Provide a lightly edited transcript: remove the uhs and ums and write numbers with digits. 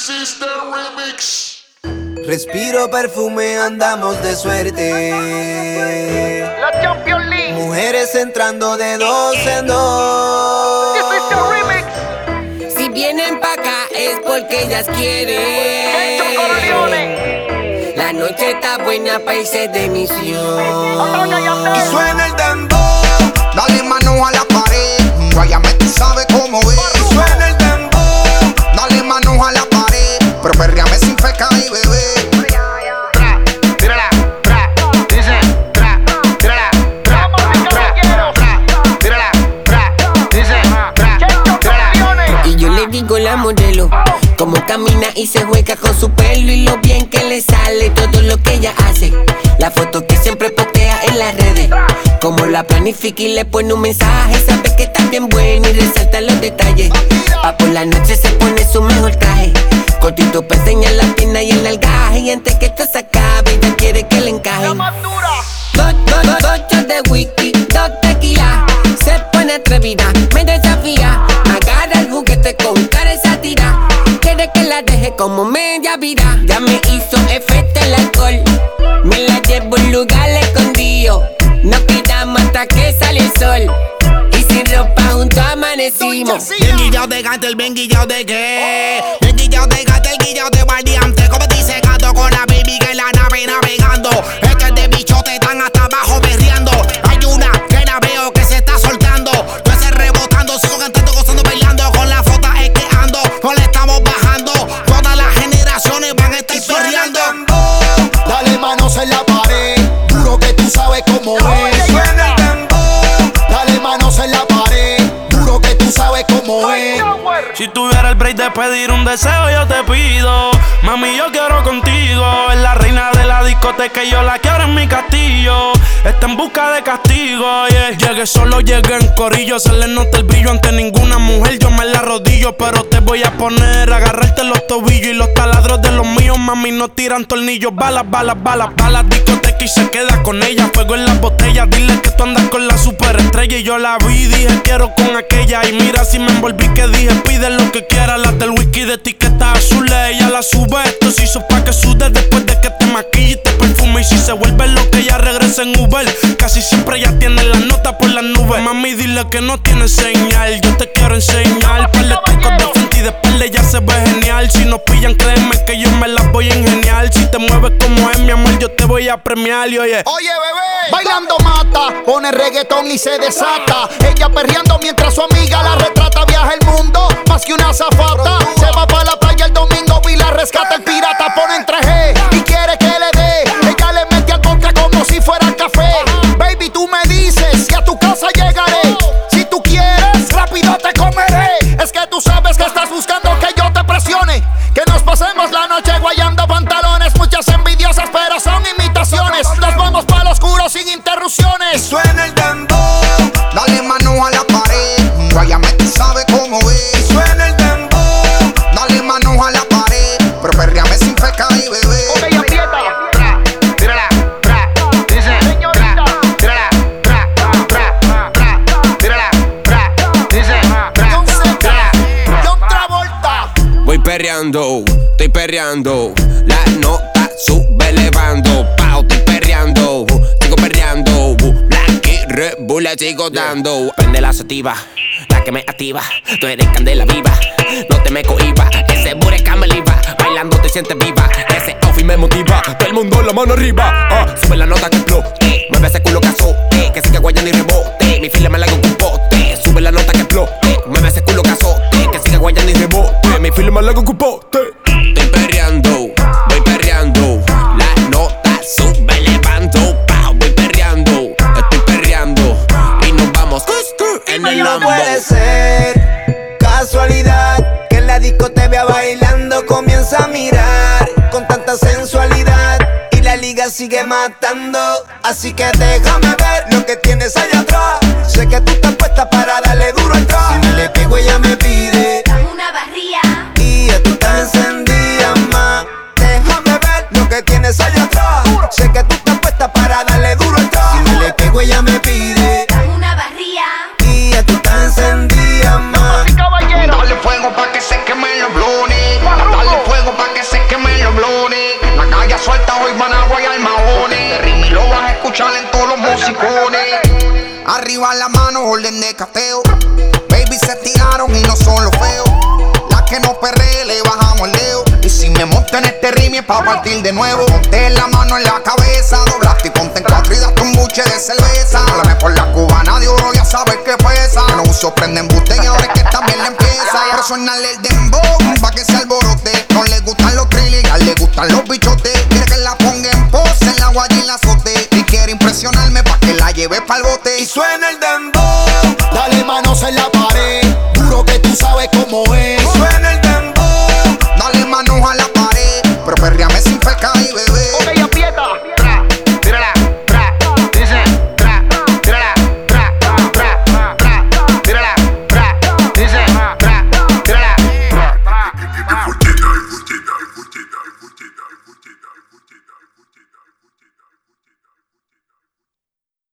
This is the remix. Respiro perfume, andamos de suerte. La Champions League. Mujeres entrando de dos en dos. This is the remix. Si vienen pa' acá es porque ellas quieren. La noche está buena pa' irse de misión. Y suena el dembow, dale mano a la pared. Guayame, tú sabes cómo es. Y suena el dembow, dale mano a la pared. Pero perreame sin feca y bebé. Y yo le digo la modelo, como camina y se juega con su pelo y lo bien que le sale todo lo que ella hace. La foto que siempre postea en las redes, como la planifica y le pone un mensaje. Sabe que está bien buena y resalta los detalles. Pa' por la noche se pone su mejor traje, cortito pa' enseñar la pierna y el algaje. Y antes que esto se acabe, ella quiere que le encajen. Dos shots de whisky, 2 tequila. Se pone atrevida, me desafía. Agarra el juguete con cara esa tira. Quiere que la deje como media vida. Ya me hizo efecto el alcohol, me la llevo a un lugar escondido. Nos quedamos hasta que sale el sol, y sin ropa juntos amanecimos. Bien guillao de gato, el bien guillao de qué. Bien guillao de gato, el guillao de variante. Como dice gato con la baby que en la nave navegando. Este es de bichote, están hasta abajo berreando. Hay una que la veo que se está soltando. Yo ese rebotando, sigo cantando, gozando, bailando. Con la foto es que ando, no le estamos bajando. Todas las generaciones van a estar perreando. Dale manos en la pared, juro que tú sabes cómo es. Suena el dembow, dale manos en la pared, juro que tú sabes cómo es. Si tuviera el break de pedir un deseo, yo te pido. Mami, yo quiero contigo. Es la reina de la discoteca y yo la quiero en mi castillo. Está en busca de castigo, yeah. Llegué solo, llegué en corillo. Se le nota el brillo ante ninguna mujer. Yo me la arrodillo, pero te voy a poner a agarrarte los tobillos y los taladros de los míos. Mami, no tiran tornillos. Balas, balas, balas, balas. Discoteca y se queda con ella. Fuego en las botellas. Dile que tú andas con la superestrella. Y yo la vi, dije quiero con aquella. Y mira si me envolví que dije pide lo que quiera. Las del whisky de etiqueta azules. Ella la sube. Esto se hizo pa' que sude después de que te maquille y te perfume. Y si se vuelve lo que ella regresa en Uber. Casi siempre ya tiene la nota por las nubes. Mami, dile que no tiene señal. Yo te quiero enseñar. Par de trucos de frente y de espalda ya se ve genial. Si nos pillan, créeme que yo me las voy a ingeniar. Si te mueves como es, mi amor, yo te voy a premiar. Y oye, bebé, bailando mata, pone reggaetón y se desata. Ella perreando mientras su amiga la retrata. Viaja el mundo, más que una azafata. Se va pa' la playa el domingo y la rescata. El pirata pone en 3G y quiere que le dé. Ella le mete al vodka como si fuera café. Baby, tú me dices que a tu casa llegaré. Si tú quieres, rápido te comeré. Es que tú sabes que estás buscando que yo te presione. Que nos pasemos la noche guayando pantalones. Muchas envidiosas, pero son imitaciones. Nos vamos para lo oscuro sin interrupciones. Suena el dembow, dale mano a la pared. Guayame, tú sabes cómo es. Suena el dembow, dale mano a la pared. Pero perreame sin feca y bebé. Ok, aprieta. tírala, tra, dice, Señorita. tírala, tra, tírala, tra, dice, John Seca, John Travolta. Voy perreando, estoy perreando. La nota sube elevando. Pau, estoy perreando, sigo perreando. Black Red Bull la sigo dando. Prende la sativa, la que me activa. Tú eres candela viva, no te me cohiba. Ese bureca me liba, bailando te sientes viva. Ese outfit me motiva, todo el mundo la mano arriba. Sube la nota que explote, mueve ese culo que azote. Que sigue guayando y rebote, mi fila me la hago con pote. Sube la nota que explote, mueve ese culo que azote. Que sigue guayando y rebote, mi fila me la hago con pote. Estoy perreando, voy perreando. La nota sube elevando. Pau, voy perreando, estoy perreando. Y nos vamos en el No Lambo. puede ser casualidad que en la disco te vea bailando. Comienza a mirar con tanta sensualidad y la liga sigue matando. Así que déjame ver lo que tienes allá atrás. Sé que tú estás puesta para darle duro al trap. Si me le pego ella me pide Una barría. y ya tú estás encendida más. Déjame ver lo que tienes allá atrás. Sé que tú estás puesta para darle duro al trap. Si me le pego ella me pide Una barría. y ya tú estás encendida más. Caballero. Dale fuego pa' que se quemen los blones. Dale fuego arriba las manos, orden de cateo. Baby se tiraron y no son los feos. Las que no perree le bajamos el dedo. Y si me monto en este ritmo es pa' partir de nuevo. Ponte la mano en la cabeza, doblaste y ponte en cuatro y date un buche de cerveza. Háblame por la cubana de oro, ya sabes que pesa. No uso prende embuste y ahora es que también le empieza. Personal el dembow, pa' que se alborote.